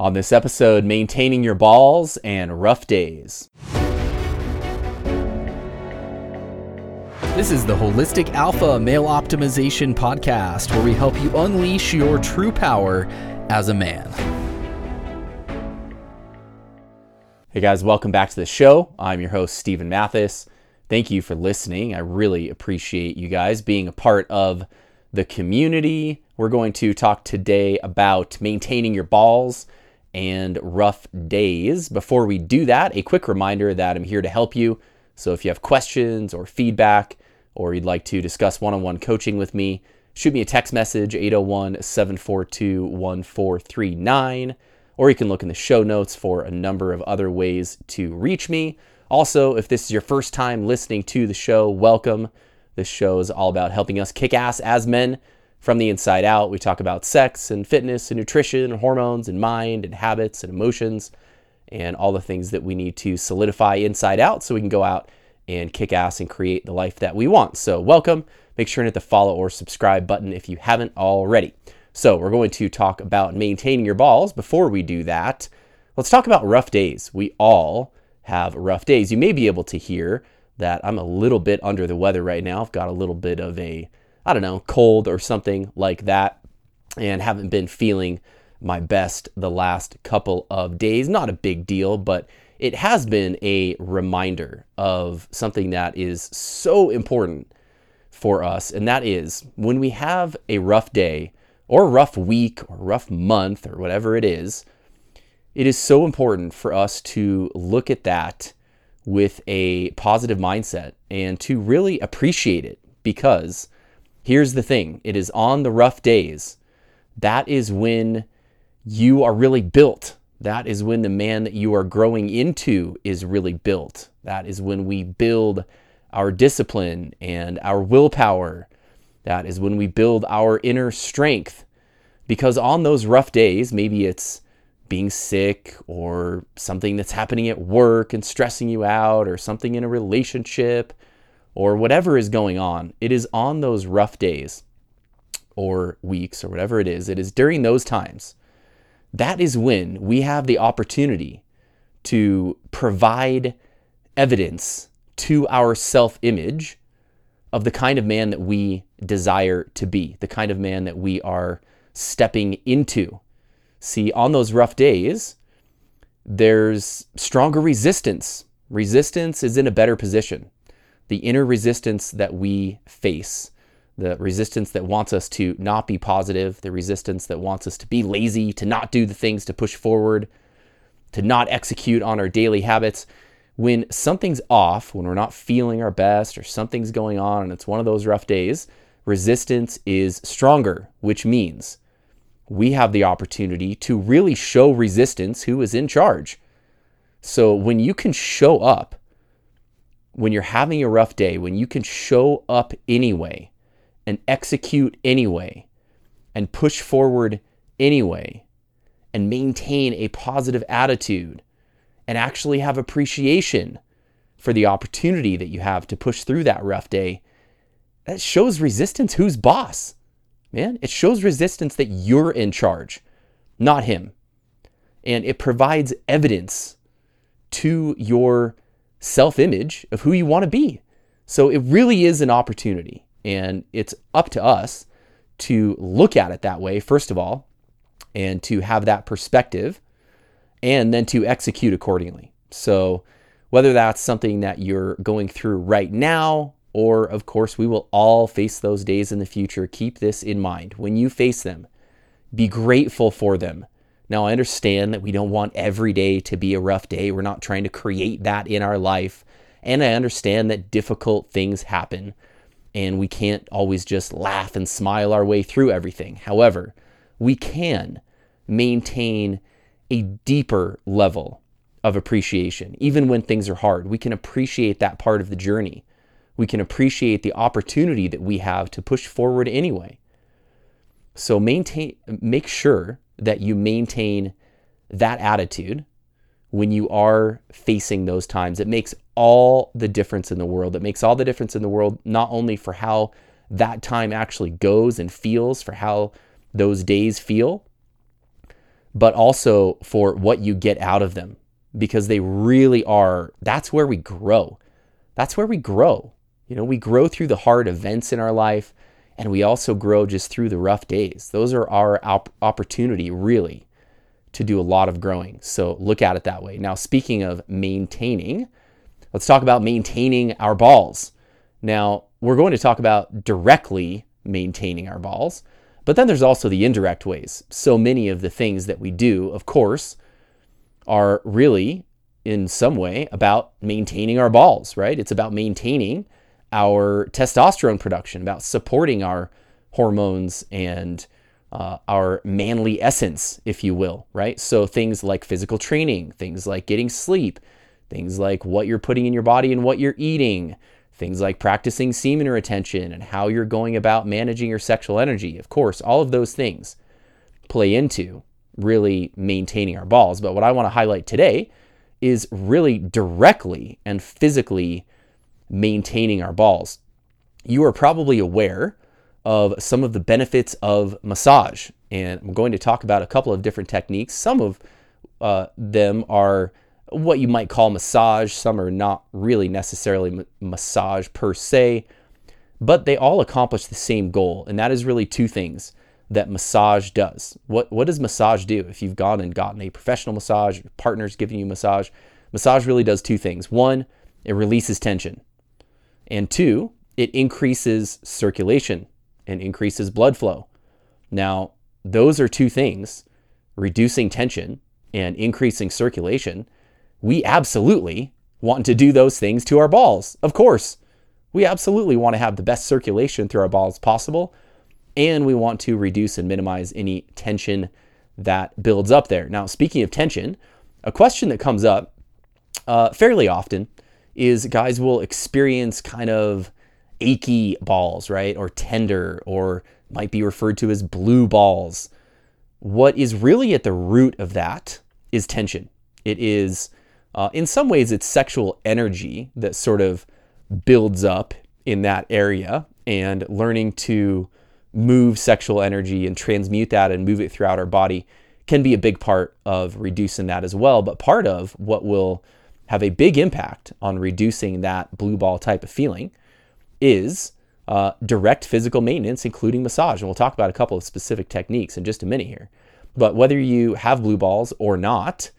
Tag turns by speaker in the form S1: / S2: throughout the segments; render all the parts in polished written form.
S1: On this episode, maintaining your balls and rough days. This is the Holistic Alpha Male Optimization Podcast, where we help you unleash your true power as a man. Hey guys, welcome back to the show. I'm your host, Stephen Mathis. Thank you for listening. I really appreciate you guys being a part of the community. We're going to talk today about maintaining your balls and rough days. Before we do that, a quick reminder that I'm here to help you. So if you have questions or feedback, or you'd like to discuss one-on-one coaching with me, shoot me a text message, 801-742-1439, or you can look in the show notes for a number of other ways to reach me. Also, if this is your first time listening to the show, welcome. This show is all about helping us kick ass as men from the inside out. We talk about sex and fitness and nutrition and hormones and mind and habits and emotions and all the things that we need to solidify inside out so we can go out and kick ass and create the life that we want. So welcome. Make sure and hit the follow or subscribe button if you haven't already. So we're going to talk about maintaining your balls. Before we do that, let's talk about rough days. We all have rough days. You may be able to hear that I'm a little bit under the weather right now. I've got a little bit of a cold or something like that, and haven't been feeling my best the last couple of days. Not a big deal, but it has been a reminder of something that is so important for us, and that is when we have a rough day or rough week or rough month or whatever it is so important for us to look at that with a positive mindset and to really appreciate it, because here's the thing. It is on the rough days. That is when you are really built. That is when the man that you are growing into is really built. That is when we build our discipline and our willpower. That is when we build our inner strength. Because on those rough days, maybe it's being sick or something that's happening at work and stressing you out, or something in a relationship, or whatever is going on, it is on those rough days or weeks or whatever it is during those times. That is when we have the opportunity to provide evidence to our self-image of the kind of man that we desire to be, the kind of man that we are stepping into. See, on those rough days, there's stronger resistance. Resistance is in a better position. The inner resistance that we face, the resistance that wants us to not be positive, the resistance that wants us to be lazy, to not do the things to push forward, to not execute on our daily habits. When something's off, when we're not feeling our best or something's going on and it's one of those rough days, resistance is stronger, which means we have the opportunity to really show resistance who is in charge. So when you can show up, when you're having a rough day, when you can show up anyway and execute anyway and push forward anyway and maintain a positive attitude and actually have appreciation for the opportunity that you have to push through that rough day, that shows resistance who's boss, man. It shows resistance that you're in charge, not him. And it provides evidence to your self-image of who you want to be. So it really is an opportunity, and it's up to us to look at it that way, first of all, and to have that perspective, and then to execute accordingly. So whether that's something that you're going through right now, or of course we will all face those days in the future, keep this in mind. When you face them, be grateful for them. Now, I understand that we don't want every day to be a rough day. We're not trying to create that in our life. And I understand that difficult things happen and we can't always just laugh and smile our way through everything. However, we can maintain a deeper level of appreciation. Even when things are hard, we can appreciate that part of the journey. We can appreciate the opportunity that we have to push forward anyway. So make sure that you maintain that attitude when you are facing those times. It makes all the difference in the world. It makes all the difference in the world, not only for how that time actually goes and feels, for how those days feel, but also for what you get out of them, because they really are, that's where we grow. That's where we grow. We grow through the hard events in our life, and we also grow just through the rough days. Those are our opportunity, really, to do a lot of growing. So look at it that way. Now, speaking of maintaining, let's talk about maintaining our balls. Now, we're going to talk about directly maintaining our balls, but then there's also the indirect ways. So many of the things that we do, of course, are really in some way about maintaining our balls, right? It's about maintaining our testosterone production, about supporting our hormones and our manly essence, if you will, right? So things like physical training, things like getting sleep, things like what you're putting in your body and what you're eating, things like practicing semen retention and how you're going about managing your sexual energy. Of course, all of those things play into really maintaining our balls. But what I want to highlight today is really directly and physically maintaining our balls. You are probably aware of some of the benefits of massage, and I'm going to talk about a couple of different techniques. Some of them are what you might call massage. Some are not really necessarily massage per se, but they all accomplish the same goal, and that is really two things that massage does. What does massage do? If you've gone and gotten a professional massage, your partner's giving you massage really does two things. One, it releases tension. And two, it increases circulation and increases blood flow. Now, those are two things, reducing tension and increasing circulation. We absolutely want to do those things to our balls. Of course, we absolutely want to have the best circulation through our balls possible, and we want to reduce and minimize any tension that builds up there. Now, speaking of tension, a question that comes up fairly often is guys will experience kind of achy balls, right? Or tender, or might be referred to as blue balls. What is really at the root of that is tension. It is, in some ways, it's sexual energy that sort of builds up in that area, and learning to move sexual energy and transmute that and move it throughout our body can be a big part of reducing that as well. But part of what will have a big impact on reducing that blue ball type of feeling is direct physical maintenance, including massage. And we'll talk about a couple of specific techniques in just a minute here. But whether you have blue balls or not,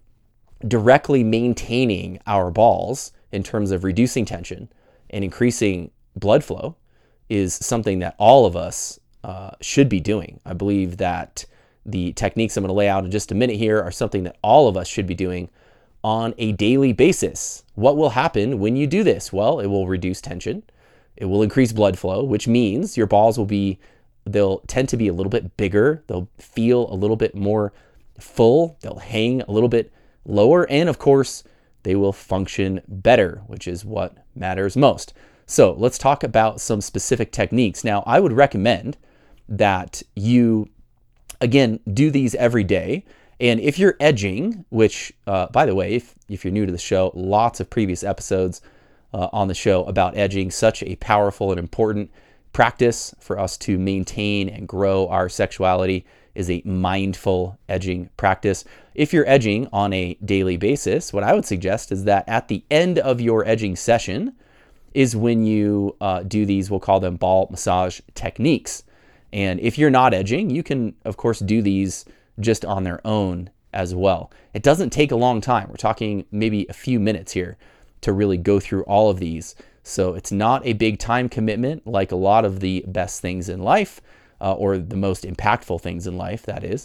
S1: directly maintaining our balls in terms of reducing tension and increasing blood flow is something that all of us should be doing. I believe that the techniques I'm going to lay out in just a minute here are something that all of us should be doing on a daily basis. What will happen when you do this? Well, it will reduce tension. It will increase blood flow, which means your balls they'll tend to be a little bit bigger. They'll feel a little bit more full. They'll hang a little bit lower. And of course, they will function better, which is what matters most. So let's talk about some specific techniques. Now, I would recommend that you, again, do these every day. And if you're edging, which, by the way, if you're new to the show, lots of previous episodes on the show about edging, such a powerful and important practice for us to maintain and grow our sexuality is a mindful edging practice. If you're edging on a daily basis, what I would suggest is that at the end of your edging session is when you do these, we'll call them ball massage techniques. And if you're not edging, you can, of course, do these just on their own as well. It doesn't take a long time. We're talking maybe a few minutes here to really go through all of these. So it's not a big time commitment like a lot of the best things in life, or the most impactful things in life, that is.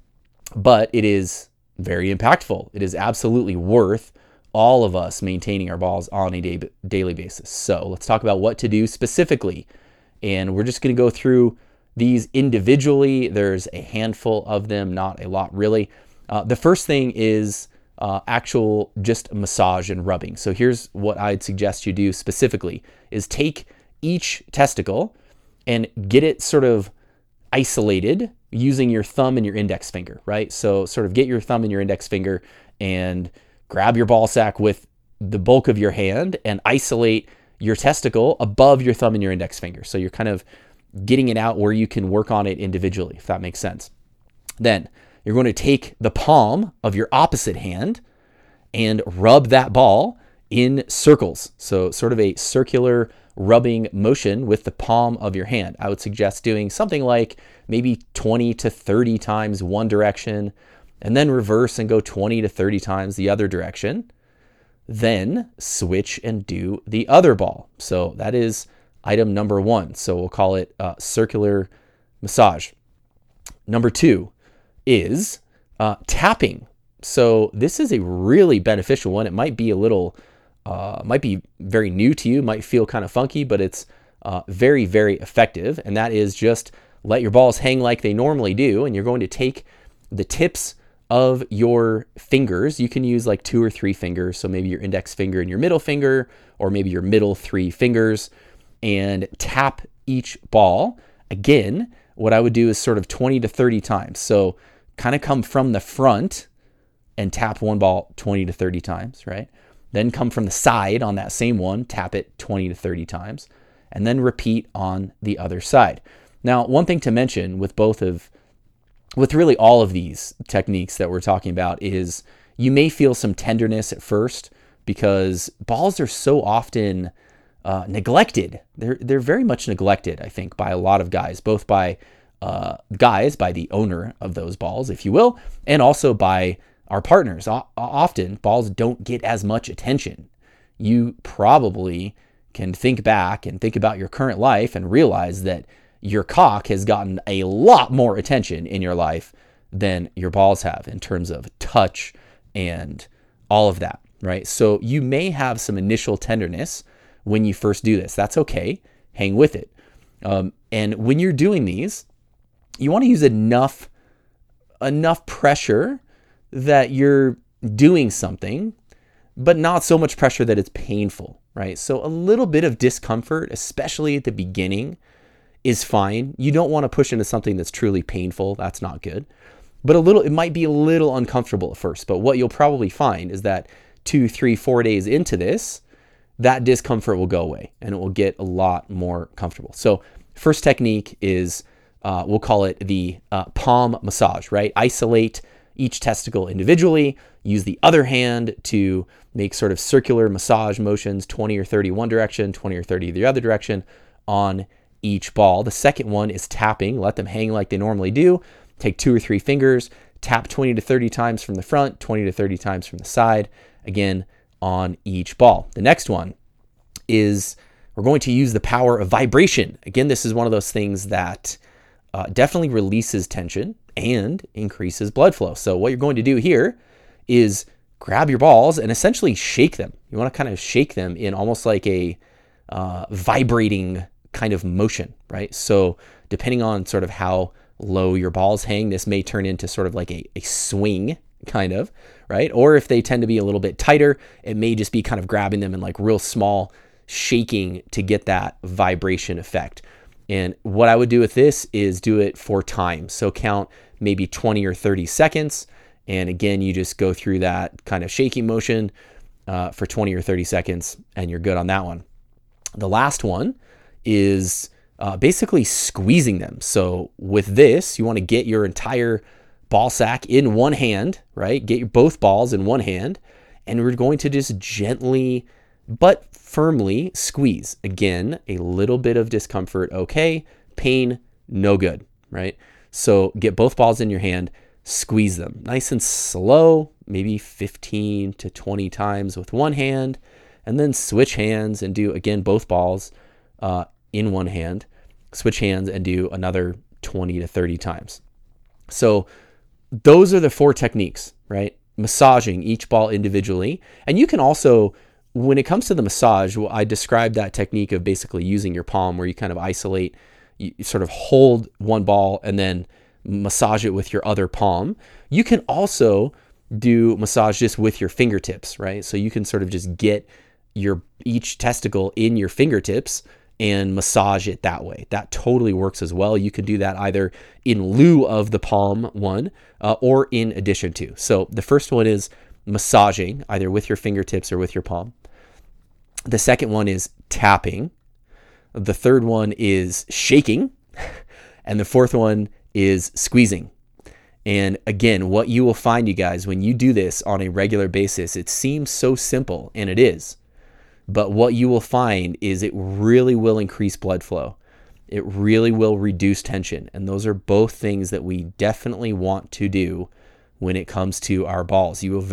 S1: But it is very impactful. It is absolutely worth all of us maintaining our balls on a daily basis. So let's talk about what to do specifically. And we're just going to go through these individually. There's a handful of them, not a lot really. The first thing is actual just massage and rubbing. So here's what I'd suggest you do specifically is take each testicle and get it sort of isolated using your thumb and your index finger, right? So sort of get your thumb and your index finger and grab your ball sack with the bulk of your hand and isolate your testicle above your thumb and your index finger. So you're kind of getting it out where you can work on it individually, if that makes sense. Then you're going to take the palm of your opposite hand and rub that ball in circles. So sort of a circular rubbing motion with the palm of your hand. I would suggest doing something like maybe 20 to 30 times one direction, and then reverse and go 20 to 30 times the other direction. Then switch and do the other ball. So that is item number 1. So we'll call it circular massage. Number 2 is tapping. So this is a really beneficial one. It might be might be very new to you, might feel kind of funky, but it's very, very effective. And that is just let your balls hang like they normally do. And you're going to take the tips of your fingers. You can use like 2 or 3 fingers. So maybe your index finger and your middle finger, or maybe your middle 3 fingers, and tap each ball. Again, what I would do is sort of 20 to 30 times. So kind of come from the front and tap one ball 20 to 30 times, right? Then come from the side on that same one, tap it 20 to 30 times, and then repeat on the other side. Now, one thing to mention with really all of these techniques that we're talking about is you may feel some tenderness at first because balls are so often neglected. They're very much neglected, I think, by a lot of guys, both by by the owner of those balls, if you will, and also by our partners. Often balls don't get as much attention. You probably can think back and think about your current life and realize that your cock has gotten a lot more attention in your life than your balls have in terms of touch and all of that, right? So you may have some initial tenderness when you first do this. That's okay. Hang with it. And when you're doing these, you want to use enough pressure that you're doing something, but not so much pressure that it's painful, right? So a little bit of discomfort, especially at the beginning, is fine. You don't want to push into something that's truly painful. That's not good. But it might be a little uncomfortable at first. But what you'll probably find is that 2, 3, 4 days into this, that discomfort will go away and it will get a lot more comfortable. So first technique is, we'll call it the palm massage, right? Isolate each testicle individually, use the other hand to make sort of circular massage motions, 20 or 30 one direction, 20 or 30 the other direction on each ball. The second one is tapping. Let them hang like they normally do. Take 2 or 3 fingers, tap 20 to 30 times from the front, 20 to 30 times from the side, again, on each ball. The next one is we're going to use the power of vibration. Again, this is one of those things that definitely releases tension and increases blood flow. So what you're going to do here is grab your balls and essentially shake them. You want to kind of shake them in almost like a vibrating kind of motion, right? So depending on sort of how low your balls hang, this may turn into sort of like a swing kind of, right? Or if they tend to be a little bit tighter, it may just be kind of grabbing them and like real small shaking to get that vibration effect. And what I would do with this is do it for time. So count maybe 20 or 30 seconds. And again, you just go through that kind of shaking motion for 20 or 30 seconds and you're good on that one. The last one is basically squeezing them. So with this, you want to get your entire ball sack in one hand, right? Get your both balls in one hand, and we're going to just gently but firmly squeeze. Again, a little bit of discomfort, okay. Pain, no good, right? So get both balls in your hand, squeeze them nice and slow, maybe 15 to 20 times with one hand, and then switch hands and do, again, both balls in one hand, switch hands and do another 20 to 30 times. So those are the 4 techniques, right? Massaging each ball individually. And you can also, when it comes to the massage, I described that technique of basically using your palm where you kind of isolate, you sort of hold one ball and then massage it with your other palm. You can also do massage just with your fingertips, right? So you can sort of just get each testicle in your fingertips and massage it that way. That totally works as well. You can do that either in lieu of the palm one or in addition to. So the first one is massaging either with your fingertips or with your palm. The second one is tapping. The third one is shaking. And the fourth one is squeezing. And again, what you will find, you guys, when you do this on a regular basis, it seems so simple, and it is. But what you will find is it really will increase blood flow. It really will reduce tension. And those are both things that we definitely want to do when it comes to our balls. You will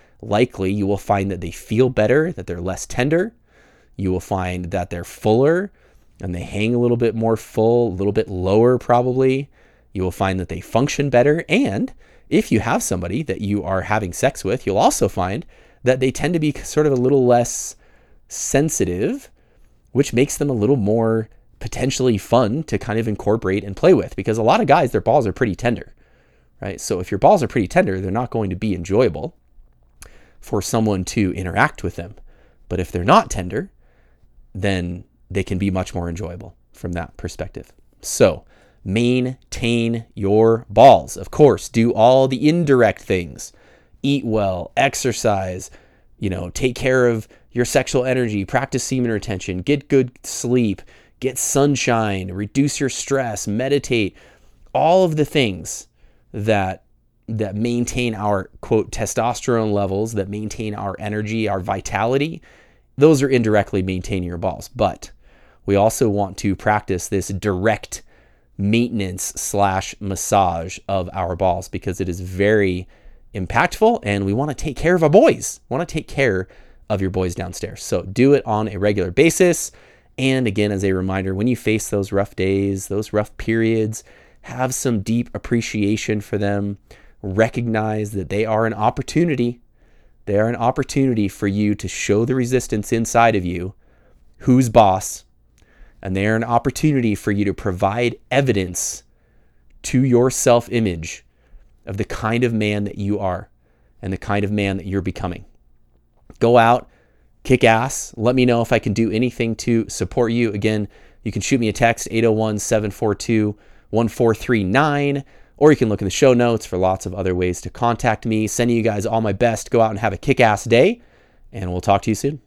S1: find that they feel better, that they're less tender. You will find that they're fuller and they hang a little bit more full, a little bit lower probably. You will find that they function better. And if you have somebody that you are having sex with, you'll also find that they tend to be sort of a little less sensitive, which makes them a little more potentially fun to kind of incorporate and play with, because a lot of guys, their balls are pretty tender, right? So if your balls are pretty tender, they're not going to be enjoyable for someone to interact with them. But if they're not tender, then they can be much more enjoyable from that perspective. So maintain your balls. Of course, do all the indirect things. Eat well, exercise, take care of your sexual energy, practice semen retention, get good sleep, get sunshine, reduce your stress, meditate, all of the things that maintain our, quote, testosterone levels, that maintain our energy, our vitality. Those are indirectly maintaining your balls. But we also want to practice this direct maintenance / massage of our balls, because it is very impactful, and we want to take care of our boys. We want to take care of your boys downstairs. So do it on a regular basis. And again, as a reminder, when you face those rough days, those rough periods, have some deep appreciation for them. Recognize that they are an opportunity. They are an opportunity for you to show the resistance inside of you, who's boss, and they are an opportunity for you to provide evidence to your self-image of the kind of man that you are and the kind of man that you're becoming. Go out, kick ass. Let me know if I can do anything to support you. Again, you can shoot me a text, 801-742-1439, or you can look in the show notes for lots of other ways to contact me. Sending you guys all my best. Go out and have a kick-ass day, and we'll talk to you soon.